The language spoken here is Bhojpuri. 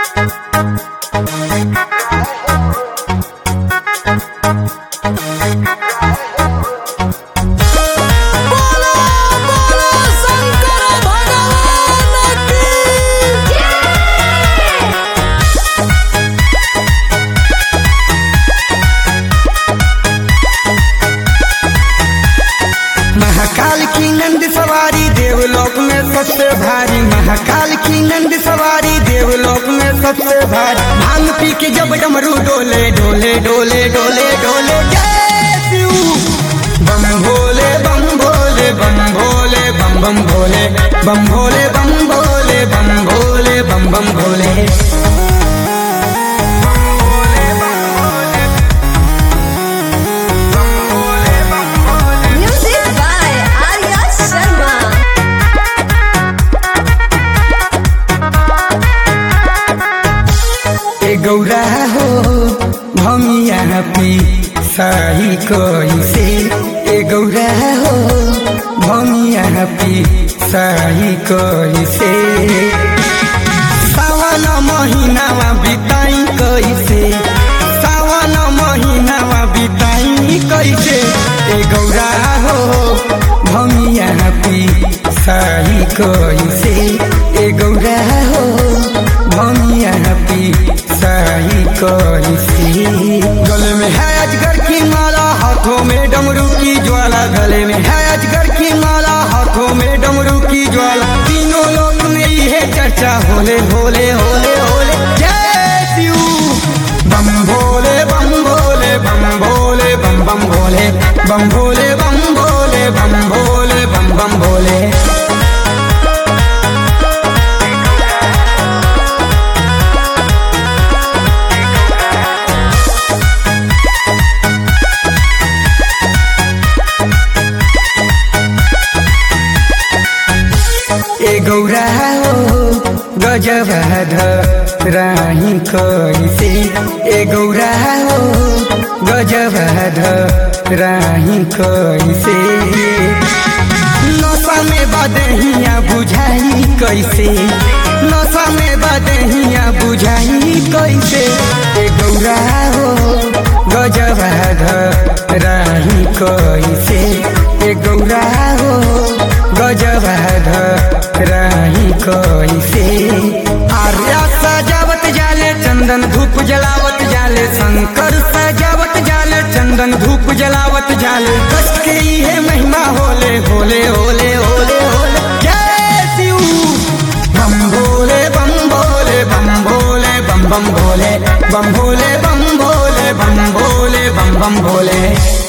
महाकाल की नंद सवारी देवलोक में सबसे भारी। महाकाल की नंद सवारी देवलोक में सबसे भारी। भांग पी के जब डमरू डोले डोले डोले डोले डोले जय शिव। बम भोले बम भोले बम भोले बम बम भोले बम भोले बम भोले बम भोले बम बम भोले। गौरा हो भमिया पी सही कैसे। ए गौरा हो भमिया पी सही कैसे। सावन महीनावा बिताई कैसे। सावन महीनावा बिताई कैसे। ए गौरा हो भमिया पी सही कैसे। ए गौरा हो भमिया पी सही कैसे। गले में है अजगर की माला हाथों में डमरू की ज्वाला। गले में है अजगर की माला हाथों में डमरू की ज्वाला। तीनों लोक में यह चर्चा होले होले होले होले जय शिव। बम भोले बम भोले बम भोले बम बम भोले बम भोले बम भोले बम भोले बम बम भोले। ए गौरा हो गजब राही कैसे। ए गौरा हो गजब राही कैसे। नशा में बदहिया बुझाई कैसे। नशा में बदहिया बुझाई कैसे। ए गौरा हो गजब राही कैसे। ए गौरा हो गजब राही कैसे। आर्या सजावत जाले चंदन धूप जलावत जाले। शंकर सजावत जाले चंदन धूप जलावत जाले। कष्ट के ये महिमा होले होले होले होले होले जय शिव। बम भोले बम भोले बम भोले बम बम भोले बम भोले बम भोले बम भोले बम बम भोले।